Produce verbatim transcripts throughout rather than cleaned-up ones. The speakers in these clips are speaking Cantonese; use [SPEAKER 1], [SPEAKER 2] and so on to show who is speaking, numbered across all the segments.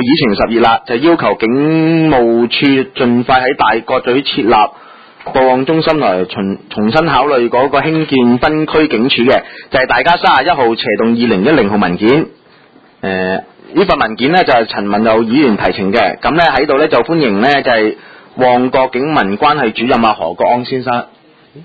[SPEAKER 1] 議程十熱啦，就要求警務處盡快喺大角咀設立報案中心來重重新考慮嗰個興建分區警署嘅，就係、是、大家三十一號斜動二零一零號文件。誒、呃，呢份文件呢，就係、是、陳文佑議員提呈嘅，咁呢喺度呢，就歡迎呢，就係、是、旺角警民關係主任啊何國安先生。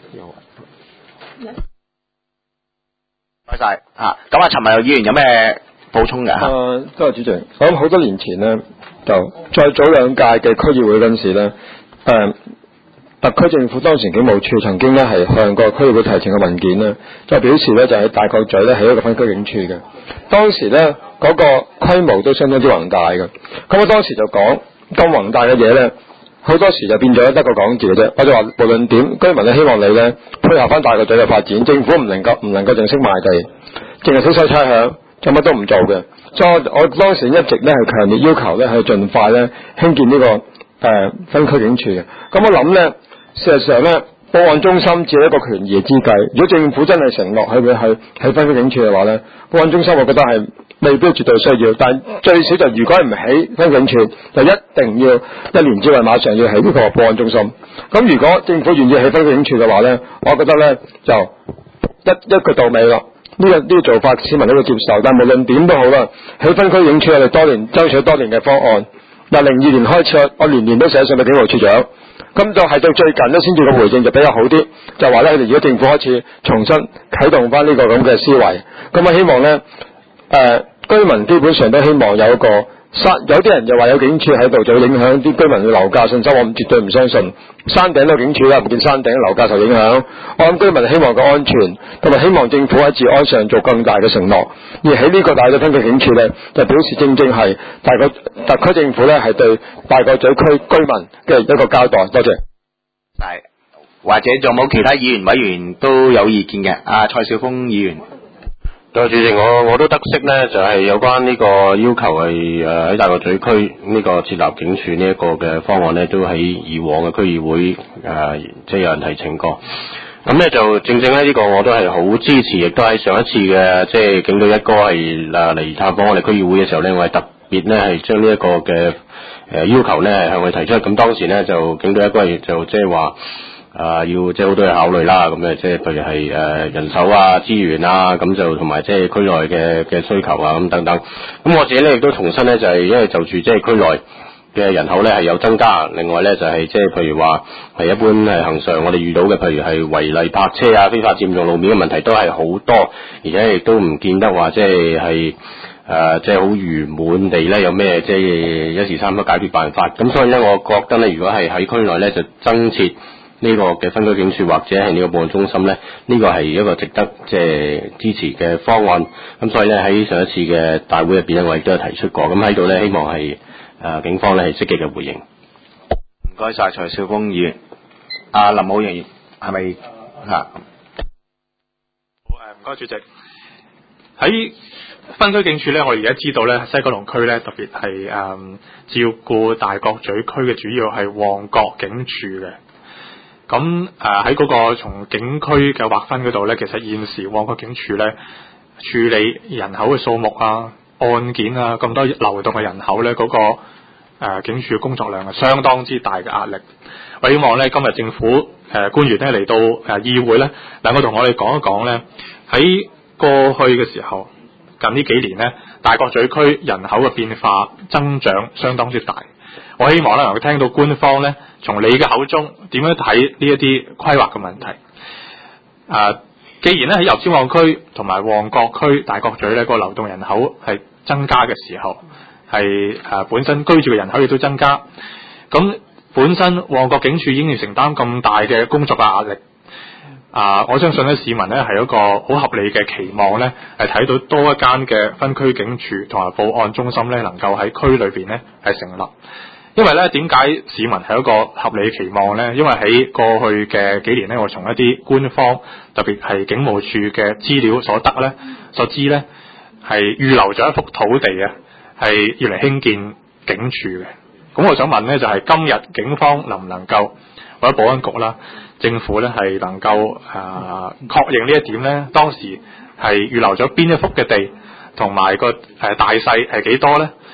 [SPEAKER 1] 唔該晒嚇，咁啊陳文佑議員有咩補充嘅嚇？
[SPEAKER 2] 誒，多謝主席。我諗好多年前呢，就再早兩屆嘅區議會嗰陣時咧，誒、呃。特區政府當時警務處曾經咧係向個區議會提呈嘅文件咧，就表示咧就喺大角咀咧起一個分區警署嘅。當時咧嗰、那個規模都相當之宏大嘅。咁我當時就講咁宏大嘅嘢咧，好多時就變咗得個講字嘅啫。我就話無論點，居民咧希望你咧配合翻大角咀嘅發展，政府唔能夠唔能夠淨識賣地，淨係收收差餉，就乜都唔做嘅。所以我我當時一直咧係強烈要求咧係盡快咧興建呢、這個誒、呃、分區警署嘅。咁我諗咧。事實上咧，報案中心只係一個權宜之計。如果政府真係承諾係會去起分區警署嘅話咧，報案中心我覺得係未必絕對需要。但最少就如果唔起分區警署，就一定要一年之內馬上要起呢個報案中心。咁如果政府願意起分區警署嘅話咧，我覺得咧就一一句到尾啦。呢、這個呢、這個做法市民都會接受。但無論點都好啦，起分區警署我哋多年爭取多年嘅方案，由零二年開始，我年年都寫信俾警務處長。咁就係到最近咧，先至個回應就比較好啲，就話咧，佢哋如果政府開始重新啟動翻呢個咁嘅思維，咁啊希望咧，誒、呃、居民基本上都希望有一個山，有啲人就話有警署喺度就會影響啲居民嘅樓價信心，我唔絕對唔相信。山頂都有警署啦，唔見山頂樓價受影響。我諗居民希望個安全，同埋希望政府喺治安上做更大嘅承諾。而喺呢個大嘅分區警署咧，就表示正正係大個特區政府咧係對大角咀區居民嘅一個交代。多謝。
[SPEAKER 1] 係，或者仲冇其他議員委員都有意見嘅？啊，蔡少峰議員。
[SPEAKER 3] 對，主席，我我都得悉呢，就係、是、有關呢個要求係誒喺大角咀區呢個設立警署呢一個嘅方案呢，都喺以往嘅區議會誒、呃、即係有人提請過。咁呢就正正呢，呢個我都係好支持，亦都喺上一次嘅即係警隊一哥係誒嚟探訪我哋區議會嘅時候呢，我係特別呢係將呢一個嘅誒要求呢向佢提出。咁當時呢，就警隊一哥係就即係話。啊，要即係好多嘢考慮啦，咁誒即係譬如係誒人手啊、資源啊，咁就同埋即係區內嘅嘅需求啊，咁等等。咁我自己咧亦都重申咧，就係因為就住即係區內嘅人口咧係有增加，另外咧就係即係譬如話係一般係恆常我哋遇到嘅，譬如係違例泊車啊、非法佔用路面嘅問題都係好多，而且亦都唔見得話即係係誒即係好圓滿地咧有咩即係一時三刻解決辦法。咁所以咧，我覺得咧，如果係喺區內咧就增設呢個嘅分區警署或者係呢個報案中心呢，呢、這個係一個值得即係支持嘅方案。咁所以呢，喺上一次嘅大會入邊呢，我亦都有提出過。咁喺度呢，希望係誒、呃、警方呢係積極嘅回應。
[SPEAKER 1] 唔該晒蔡少峰議員。阿林武陽係咪嚇？好誒，唔該主席。喺分區警署呢，我哋而家知道呢，西九龍區呢，特別係誒、嗯、照顧大角咀區嘅主要係旺角警署嘅。咁誒喺嗰個從警區嘅劃分嗰度咧，其實現時旺角警署咧處理人口嘅數目啊、案件啊咁多流動嘅人口咧，嗰、那個誒、呃、警署嘅工作量係相當之大嘅壓力。我希望咧今日政府誒、呃、官員咧嚟到誒、呃、議會咧，能夠同我哋講一講咧，喺過去嘅時候，近呢幾年咧，大角咀區人口嘅變化增長相當之大。我希望咧能夠聽到官方咧從你嘅口中點樣睇呢一啲規劃嘅問題。啊，既然咧喺油尖旺區同埋旺角區大角咀咧個流動人口係增加嘅時候，係誒、啊、本身居住嘅人口亦都增加，咁本身旺角警署已經要承擔咁大嘅工作嘅壓力。啊，我相信咧市民咧係一個好合理嘅期望咧，係睇到多一間嘅分區警署同埋報案中心咧能夠喺區裏邊咧係成立。因為咧，點解市民係一個合理期望呢？因為喺過去嘅幾年咧，我從一啲官方，特別係警務處嘅資料所得咧，所知咧係預留咗一幅土地啊，係要嚟興建警署嘅。咁我想問咧，就係、是、今日警方能唔能夠或者保安局啦、政府咧係能夠啊確認呢一點咧？當時係預留咗邊一幅嘅地，同埋個誒大細係幾多咧？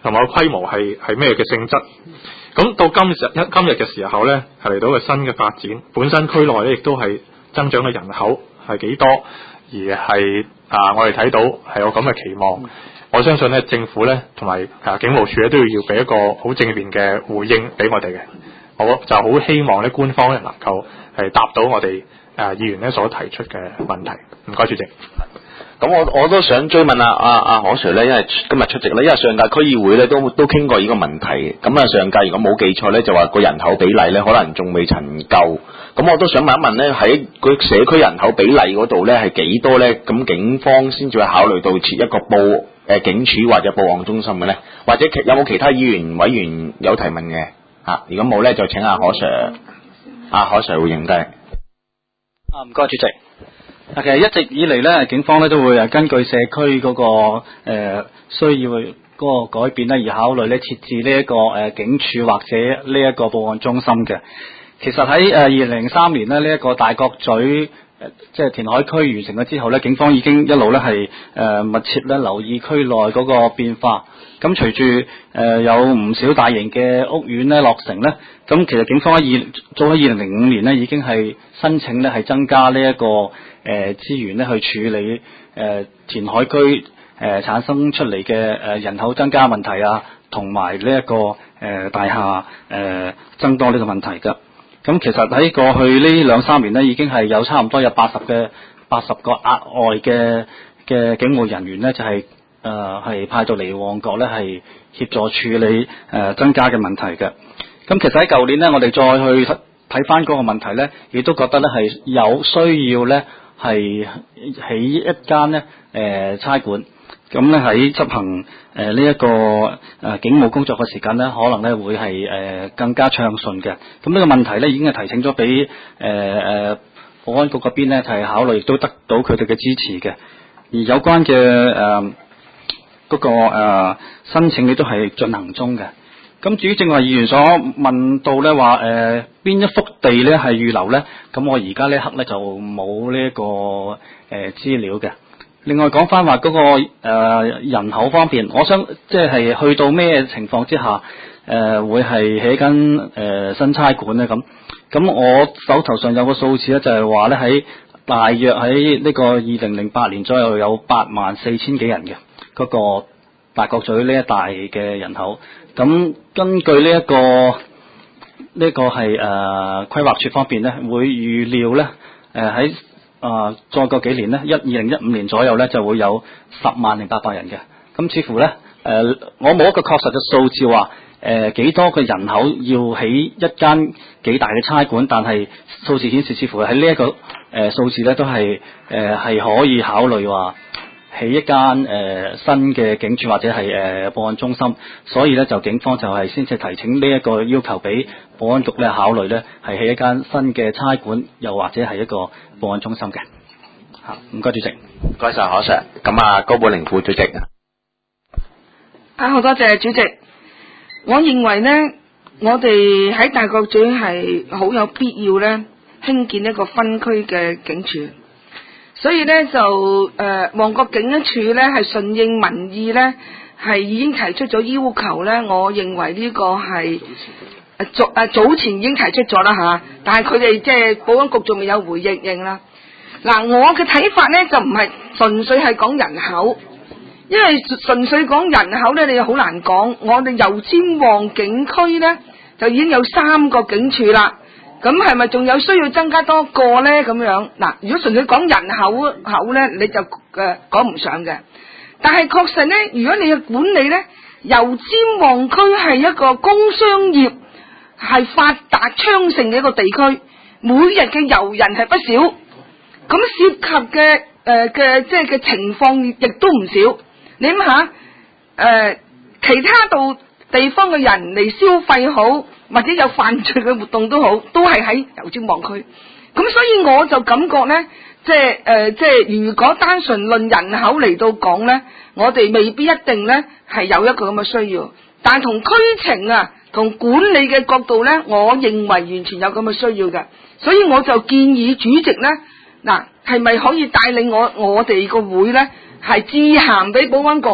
[SPEAKER 1] 同埋個規模係係咩嘅性質。咁到今日今日嘅時候咧，係嚟到個新嘅發展，本身區內咧亦都係增長嘅人口係幾多，而係啊我哋睇到係有咁嘅期望。我相信咧，政府咧同埋啊警務處咧都要要俾一個好正面嘅回應俾我哋嘅。我就好希望咧官方咧能夠係答到我哋誒議員咧所提出嘅問題。唔該，主席。
[SPEAKER 4] 咁我我都想追問啊啊啊何 Sir 咧，因為今日出席咧，因為上屆區議會咧都都傾過呢個問題。咁啊上屆如果冇記錯咧，就話個人口比例咧可能仲未曾夠。咁我都想問一問咧，喺個社區人口比例嗰度咧係幾多咧？咁警方先至會考慮到設一個報誒、呃、警署或者報案中心嘅咧？或者有冇其他議員委員有提問嘅？啊，如果冇咧，就請阿何 Sir， 阿何 Sir 會應低。
[SPEAKER 5] 啊，唔該，主席。啊，其實一直以嚟咧，警方咧都會誒根據社區嗰、那個誒、呃、需要嗰個改變咧，而考慮咧設置呢一個誒警署或者呢一個報案中心嘅。其實喺誒二零零三年咧，呢、這、一個大角咀即係填海區完成咗之後咧，警方已經一路咧係誒密切咧留意區內嗰個變化。咁隨住誒有唔少大型嘅屋苑咧落成咧，咁其實警方喺二早喺二零零五年咧已經係申請咧係增加呢、這、一個誒資源咧去處理誒、呃、填海區誒、呃、產生出嚟嘅誒人口增加問題啊，同埋呢一個誒、呃、大廈誒、呃、增多呢個問題㗎。咁其實喺過去呢兩三年咧，已經係有差唔多有八十嘅八十個額外嘅嘅警務人員咧，就係誒係派到嚟旺角咧，係協助處理誒、呃、增加嘅問題嘅。咁其實喺舊年咧，我哋再去睇翻嗰個問題咧，亦都覺得咧係有需要咧係起一間咧誒差館。咁咧喺執行誒呢一個誒、呃、警務工作嘅時間咧，可能咧會係誒、呃、更加暢順嘅。咁呢個問題咧已經係提請咗俾誒誒保安局嗰邊咧，就係、是、考慮，亦都得到佢哋嘅支持嘅。而有關嘅誒嗰個誒、呃、申請，亦都係進行中嘅。咁至於正話議員所問到咧話誒邊一幅地咧係預留咧，咁我而家呢刻咧就冇呢一個誒資料嘅。另外講翻話嗰個誒、呃、人口方面，我想即係去到咩情況之下誒、呃、會係起緊誒新差館咧？咁咁我手頭上有個數字咧，就係話咧喺大約喺呢個二零零八年左右有八萬四千幾人嘅嗰、那個大角咀呢一帶嘅人口。咁根據呢、這、一個呢、這個係誒、呃、規劃處方面咧，會預料咧誒喺啊，再過幾年咧，一二零一五年左右咧，就會有十萬零八百人嘅。咁似乎咧，誒、呃，我冇一個確實嘅數字話，誒、呃、幾多個人口要起一間幾大嘅差館，但係數字顯示似乎喺呢一個誒數、呃、字咧，都係誒係可以考慮話起一間誒、呃、新嘅警署或者係誒、呃、報案中心。所以咧，就警方就係先至提請呢一個要求俾保安局咧考慮咧，係起一間新嘅差館，又或者係一個報案中心嘅。嚇，唔該主席。
[SPEAKER 4] 唔該晒何 Sir。咁啊，高寶玲副主席。
[SPEAKER 6] 啊，好多謝主席。我認為呢，我哋喺大角咀係好有必要咧，興建一個分區嘅警署。所以咧就誒旺角警一處咧係順應民意咧，係已經提出咗要求咧。我認為呢個係誒早誒早前已經提出咗啦嚇，但係佢哋即係保安局仲未有回應應啦。嗱，我嘅睇法咧就唔係純粹係講人口，因為純粹講人口咧，你好難講。我哋油尖旺警區咧就已經有三個警署啦。咁係咪仲有需要增加多個呢？咁樣嗱，如果純粹講人口口呢，你就誒講唔上嘅。但係確實呢，如果你嘅管理呢，油尖旺區係一個工商業係發達昌盛嘅一個地區，每日嘅遊人係不少，咁涉及嘅誒嘅即係嘅情況亦都唔少。你諗下誒，其他度地方嘅人嚟消費好，或者有犯罪嘅活動都好，都係喺油尖旺區。咁所以我就感覺呢，即係誒，即係如果單純論人口嚟到講呢，我哋未必一定呢係有一個咁嘅需要。但係同區情啊，同管理嘅角度呢，我認為完全有咁嘅需要嘅。所以我就建議主席呢，嗱係咪可以帶領我我哋個會呢，係致函俾保安局，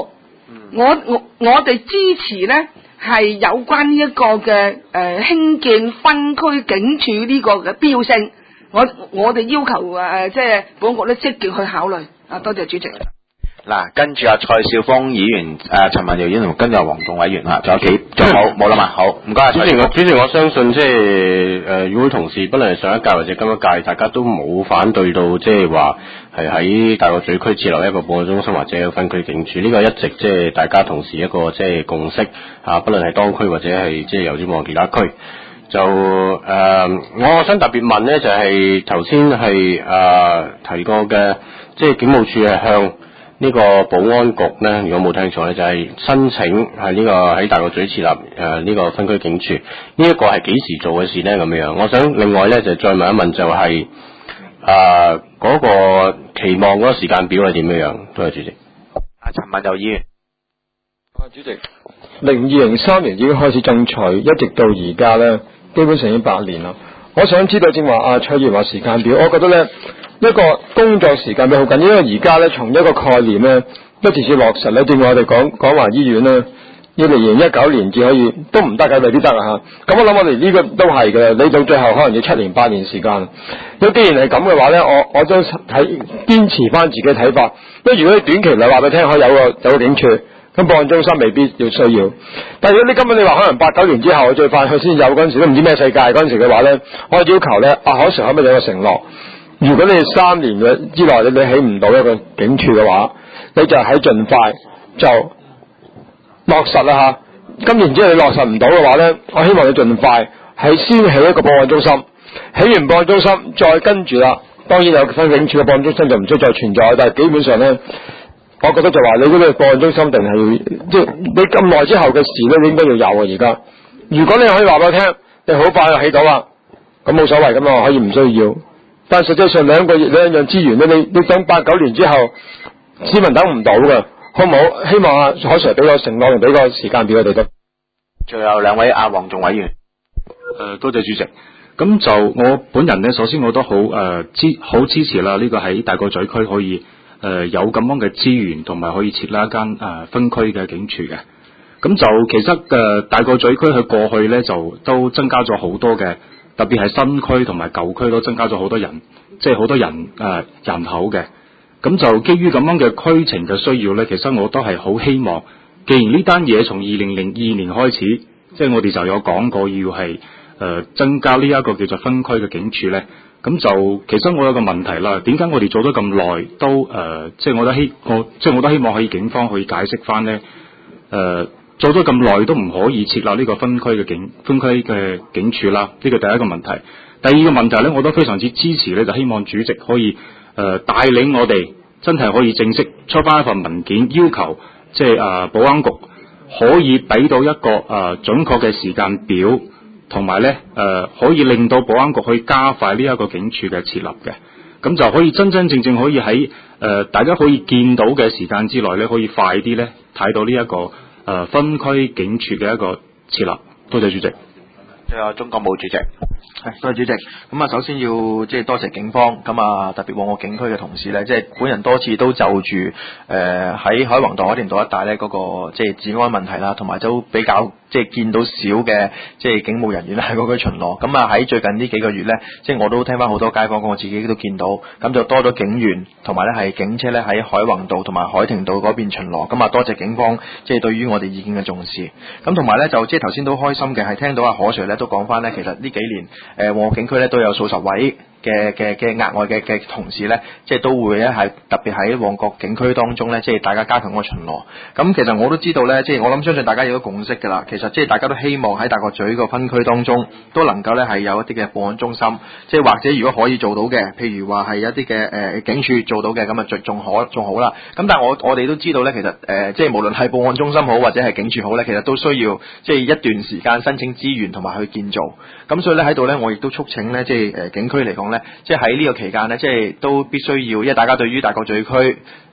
[SPEAKER 6] 我我我哋支持呢係有關呢一個嘅誒興建分區警署呢個嘅必要性，我我哋要求誒即係保安局咧積極去考慮。啊，多謝主席。
[SPEAKER 4] 嗱，跟住阿蔡少峰議員、誒陳文堯議員同跟住阿黃仲委員嚇，仲有幾仲冇冇啦嘛？好，唔該。
[SPEAKER 3] 主席，我主席我相信即係誒議會同事，不論係上一屆或者今一屆，大家都冇反對到即係話係喺大角咀區設立一個保安中心或者一個分區警署，呢、這個一直即係大家同事一個即係共識嚇，不論係當區或者係即係由展望其他區。就誒、呃，我想特別問呢，就係頭先係誒提過嘅，即係警務處係向呢個保安局呢，如果冇聽錯呢，就係、是、申請係呢個喺大角咀設立誒呢、呃這個分區警署，呢、這、一個係幾時做嘅事呢？咁樣，我想另外呢，就再問一問、就是，就係誒嗰個期望嗰個時間表係點樣樣？多謝主席。
[SPEAKER 4] 阿陳文堯議員。
[SPEAKER 2] 啊，主席，零二零三年已經開始爭取，一直到而家呢，基本上已經八年啦。我想知道正話阿蔡議員話時間表，我覺得呢。一個工作時間表好緊要，因為而家咧從一個概念咧，一直至落實咧，正話我哋講廣華醫院咧，要嚟二零一九年至可以都唔得嘅，未必得啊嚇。咁我諗我哋呢個都係嘅，你到最後可能要七年八年時間。咁既然係咁嘅話咧，我我都睇堅持翻自己嘅睇法。因為如果你短期嚟話俾你聽，可以有個有個警署，咁保安中心未必要需要。但係如果你根本你話可能八九年之後最快佢先有嗰陣時，都唔知咩世界嗰陣時嘅話咧，我要求咧，阿海 Sir 可唔可以有個承諾？如果你哋三年嘅之內你你起唔到一個警署嘅話，你就喺盡快就落實啦嚇。今年之後你落實唔到嘅話咧，我希望你盡快係先起一個保安中心，起完保安中心再跟住啦。當然有分警署嘅保安中心就唔需再存在，但係基本上咧，我覺得就話你嗰個保安中心定係要即係你咁耐之後嘅事咧，你應該要有啊。而家如果你可以話俾我聽，你好快就起到啦，咁冇所謂咁啊，可以唔需要。但實際上兩個兩樣資源咧，你你等八九年之後，市民等唔到嘅，好唔好？希望阿海 Sir 俾個承諾，同俾個時間表我哋都。
[SPEAKER 4] 仲有兩位阿黃仲委員。
[SPEAKER 1] 誒、呃，多謝主席。咁就我本人呢，首先我都好誒支好支持啦。呢、這個喺大角咀區可以誒、呃、有咁樣嘅資源，同埋可以設立一間誒、呃、分區嘅警署嘅。咁就其實誒、呃、大角咀區佢過去咧就都增加咗好多嘅。特別係新區同埋舊區都增加咗好多人，即係好多人誒、呃、人口嘅。咁就基於咁樣嘅區情嘅需要呢，其實我都係好希望，既然呢單嘢從二零零二年開始，即係我哋就有講過要係誒、呃、增加呢一個叫做分區嘅警署呢。咁就其實我有個問題啦，點解我哋做咗咁耐都誒、呃，即係我都希我即係我都希望可以警方可以解釋翻呢。誒、呃。做咗咁耐都唔可以設立呢個分區嘅警分區嘅警署啦，呢個第一個問題。第二個問題呢，我都非常之支持呢，就希望主席可以誒、呃、帶領我哋真係可以正式出翻一份文件，要求即係誒保安局可以俾到一個誒、呃、準確嘅時間表，同埋呢誒、呃、可以令到保安局可以加快呢一個警署嘅設立嘅，咁就可以真真正正可以喺誒、呃、大家可以見到嘅時間之內呢，可以快啲呢睇到呢、這、一個。誒、呃，分區警署嘅一個設立，多謝主席。
[SPEAKER 4] 仲有中國武主席，
[SPEAKER 7] 係多謝主席。咁啊，首先要即係多謝警方，咁啊特別旺角警區嘅同事咧，即係本人多次都就住誒喺海泓道、海田道一帶咧嗰個即係治安問題啦，同埋都比較即係見到少嘅即係警務人員喺嗰區巡邏。咁啊喺最近呢幾個月咧，即係我都聽翻好多街坊講，我自己都見到，咁就多咗警員同埋咧係警車咧喺海泓道同埋海田道嗰邊巡邏。咁啊多謝警方即係對於我哋意見嘅重視。咁同埋咧就即係頭先都開心嘅係聽到阿何 Sir 咧都講翻咧，其實呢幾年誒旺角警區咧都有數十位嘅嘅嘅額外嘅嘅同事咧，即係都會咧係特別喺旺角警區當中咧，即係大家加強個巡邏。咁其實我都知道咧，即係我諗相信大家有個共識㗎啦。其實即係大家都希望喺大角咀個分區當中都能夠咧係有一啲嘅保安中心，即係或者如果可以做到嘅，譬如話係一啲嘅誒警署做到嘅，咁啊仲仲可仲好啦。咁但係我我哋都知道咧，其實誒、呃、即係無論係保安中心好或者係警署好咧，其實都需要即係一段時間申請資源同埋去建造。咁所以咧喺度咧，我亦都促請咧，即係誒警區嚟講咧，即係喺呢個期間咧，即係都必須要，因為大家對於大角咀區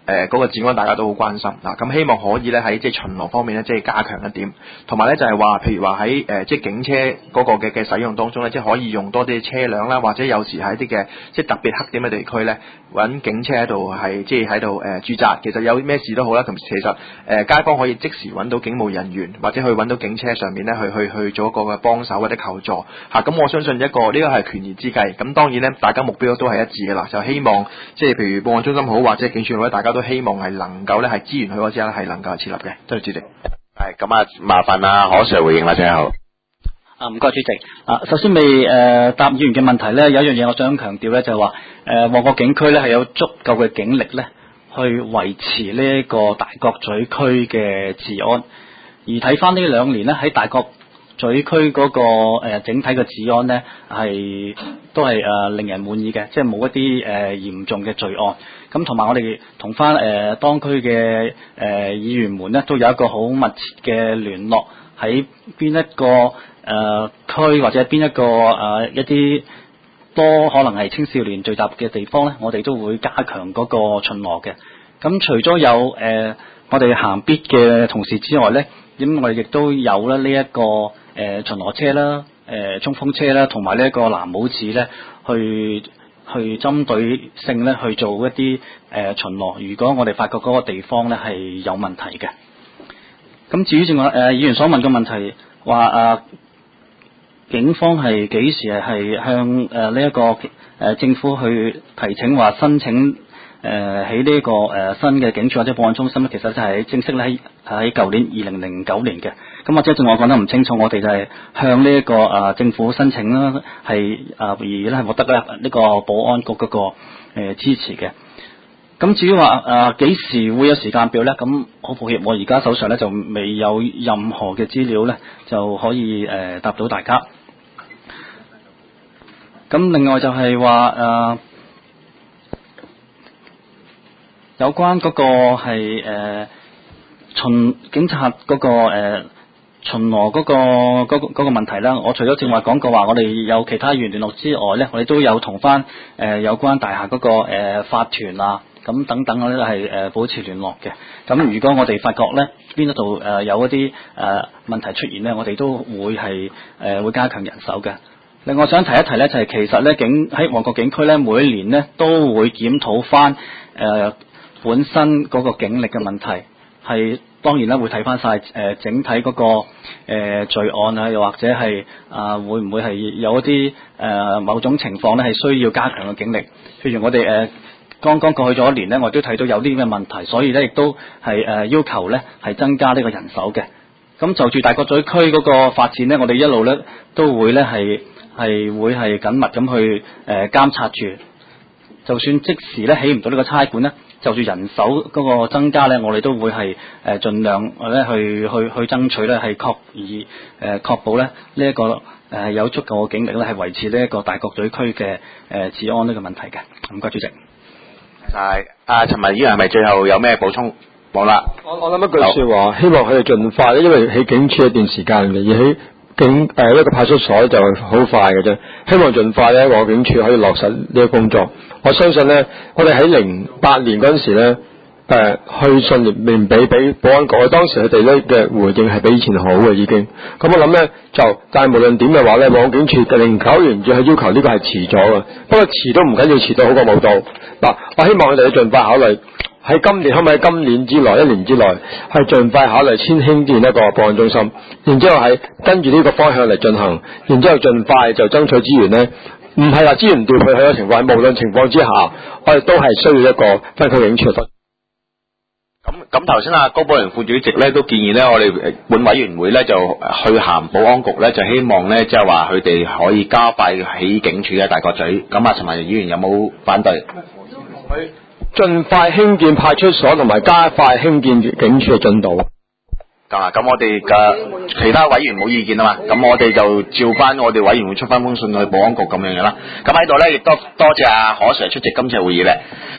[SPEAKER 7] 誒嗰個治安大家都好關心嗱，咁希望可以咧喺即係巡邏方面咧即係加強一點，同埋咧就係話譬如話喺誒即係警車嗰個嘅嘅使用當中咧，即係可以用多啲車輛啦，或者有時喺啲嘅即係特別黑點嘅地區咧揾警車喺度係即係喺度誒駐紮，其實有咩事都好啦，咁其實誒、呃、街坊可以即時揾到警務人員或者去揾到警車上面咧去去去做一個嘅幫手或者求助嚇，咁、啊、我相信一個呢、這個係權宜之計，咁當然咧大家目標都係一致嘅啦，就希望即係譬如報案中心好或者警署好，大家都希望係能夠咧係資源許可之下係能夠設立嘅。多謝主席。
[SPEAKER 4] 係咁啊，麻煩啊何 Sir 回應啦，最後。
[SPEAKER 5] 啊，唔該主席。啊，首先未誒、呃、答議員嘅問題咧，有一樣嘢我想強調咧，就係話誒旺角警區咧係有足夠嘅警力咧，去維持呢一個大角咀區嘅治安。而睇翻呢兩年咧，喺大角咀區嗰、那個、呃、整體嘅治安咧係都係誒、呃、令人滿意嘅，即係冇一啲誒、呃、嚴重嘅罪案。咁同埋我哋同翻誒當區嘅誒、呃、議員們咧，都有一個好密切嘅聯絡，喺邊一個誒、呃、區或者邊一個誒、呃、一啲多可能係青少年聚集嘅地方咧，我哋都會加強嗰個巡邏嘅。咁除咗有誒、呃、我哋行必嘅同事之外咧，咁我哋亦都有咧呢一個誒、呃、巡邏車啦、誒、呃、衝鋒車啦，同埋呢一個藍帽子咧去。去針對性咧去做一啲誒、呃、巡邏，如果我哋發覺嗰個地方咧係有問題嘅。咁至於正話誒議員所問嘅問題，話誒、呃、警方係幾時係向誒呢一個誒、呃、政府去提請話申請誒喺呢個誒、呃、新嘅警署或者報案中心咧，其實就係正式咧喺喺舊年二零零九年嘅。咁或者正我講得唔清楚，我哋就係向呢、這、一個誒、呃、政府申請啦，係誒、呃、而咧係獲得咧呢個保安局嗰、那個誒、呃、支持嘅。咁至於話誒幾時會有時間表咧？咁好抱歉，我而家手上咧就未有任何嘅資料咧，就可以誒、呃、答到大家。咁另外就係話誒有關嗰個係誒、呃、巡警察嗰、那個誒。呃巡邏嗰、那個嗰、那個嗰、那個問題啦，我除咗正話講過話，我哋有其他議員聯絡之外咧，我哋都有同翻誒有關大廈嗰、那個誒、呃、法團啊，咁等等我哋都係誒保持聯絡嘅。咁如果我哋發覺咧邊一度誒有一啲誒、呃、問題出現咧，我哋都會係誒、呃、會加強人手嘅。另外想提一提咧，就係、是、其實咧警喺旺角警區咧，每一年咧都會檢討翻誒本身嗰個警力嘅問題。係當然啦，會睇翻晒誒整體嗰、那個、呃、罪案啊，又或者係啊、呃、會唔會係有一啲誒、呃、某種情況咧係需要加強嘅警力？譬如我哋誒、呃、剛剛過去咗一年咧，我都睇到有啲咁嘅問題，所以咧亦都係誒、呃、要求咧係增加呢個人手嘅。咁就住大角咀區嗰個發展咧，我哋一路咧都會咧係係會係緊密咁去誒、呃、監察住，就算即時咧起唔到呢個差館咧。就住人手嗰個增加咧，我哋都會係誒盡量咧去去去爭取咧，係確以誒確保咧呢一個誒有足夠嘅警力咧，係維持呢一個大角咀區嘅誒治安呢個問題嘅。唔該，主席。
[SPEAKER 4] 多謝阿陳文議員，係咪最後有咩補充？冇啦。
[SPEAKER 2] 我我諗一句説話，希望佢哋盡快咧，因為喺警署一段時間嘅，而喺警誒、呃、一個派出所就好快嘅啫。希望盡快咧，旺角警署可以落實呢個工作。我相信咧，我哋喺零八年嗰陣時咧，誒、呃、去信面俾俾保安局，當時佢哋咧嘅回應係比以前好嘅已經。咁我諗咧就，但係無論點嘅話咧，旺角警署嘅零九年要去要求呢個係遲咗嘅，不過遲都唔緊要，遲到好過冇到。嗱，我希望佢哋盡快考慮喺今年，可唔可以喺今年之內、一年之內係盡快考慮先興建一個保安中心，然之後係跟住呢個方向嚟進行，然之後盡快就爭取資源咧。唔係話資源調配去嘅情況，無論情況之下，我哋都係需要一個分區警署。咁
[SPEAKER 4] 咁頭先阿高寶良副主席咧都建議咧，我哋本委員會咧就去函保安局咧，就希望咧即係話佢哋可以加快起警署嘅大角咀。咁啊，陳文議員有冇反對？
[SPEAKER 2] 佢盡快興建派出所同埋加快興建警署嘅進度。
[SPEAKER 4] 啊，咁我哋嘅其他委員冇意見啊嘛，咁我哋就照翻我哋委員會出翻封信去保安局咁樣嘅啦。咁喺度咧亦都多謝阿何 Sir 出席今次會議咧。